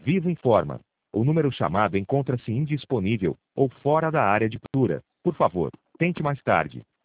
Vivo informa. O número chamado encontra-se indisponível ou fora da área de cobertura. Por favor, tente mais tarde.